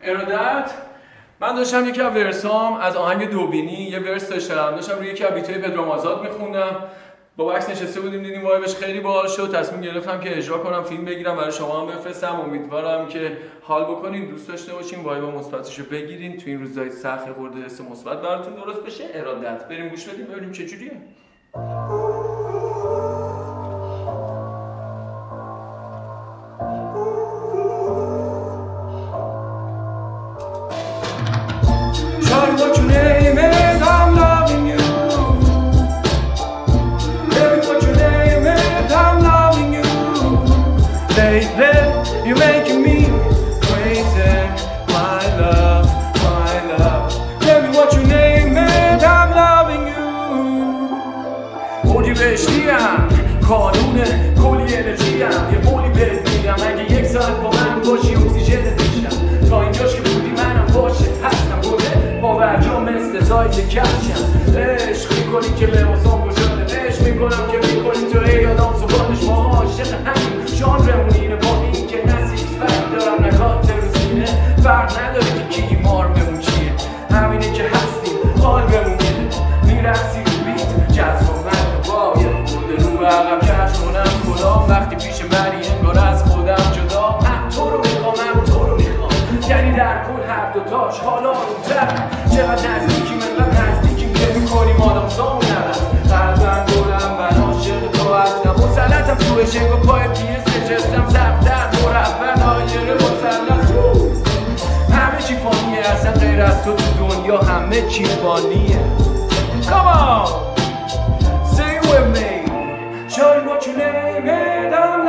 ارادت. من داشتم یکی از ورسام از آهنگ دوبینی یه ورس داشتم روی یکی از بیتای پدرام آزاد میخوندم. با بکس نشسته بودیم دیدیم وایبش خیلی باحال شد، تصمیم گرفتم که اجرا کنم، فیلم بگیرم برای شما هم بفرستم. امیدوارم که حال بکنین، دوست داشته باشین، وایب مثبتشو بگیرین، تو این روزای سخت خورده حس مثبت براتون درست بشه. ارادت. بریم گوش بدیم ببینیم چه جوریه. Shawty, what your name is? I'm loving you. Baby, what your name is? I'm loving you. Lately, you're making me crazy. My love, my love. Baby, what your name is? I'm loving you. موجی بهشتیم، کانون کلی انرژیم، یه مولی بهت میدم اگه یک ساعت با من باشی اکسیژنت میشم. تا اینجاش که بودی منم باشه هستم گله با برجام مثل سایت کفشم. عشق میکنی که لباسام گشاده، عشق میکنم که میکنی تو ای آدم صبحانش. ما عاشق همین ژانرمون اینه، با این که نه سیکس پک دارم نه کاتر رو سینه. فرق نداره که کی مارممون چیه، همینه که هستیم حال بمون میده. میرقصی رو بیت جذب من با یه خورده رو عقب کش کنم کدام وقتی پیش منی انگار از خودم جدا. هم تو رو میخوام هم تو رو میخوام، یعنی در کل هر دوتاش حالا روتر. چقدر نزدیکیم انقدر نزدیکیم که میکنیم آدم سامون نرم. قلبم دورم من عاشق تو هستم، مسلطم تو بشه با پای پیس نشستم. زبدر مربع دایره مسلط همه چی فانیه، اصلا غیر از تو تو دنیا همه چی فانیه. Come on, say it with me. Shawty, what your name is?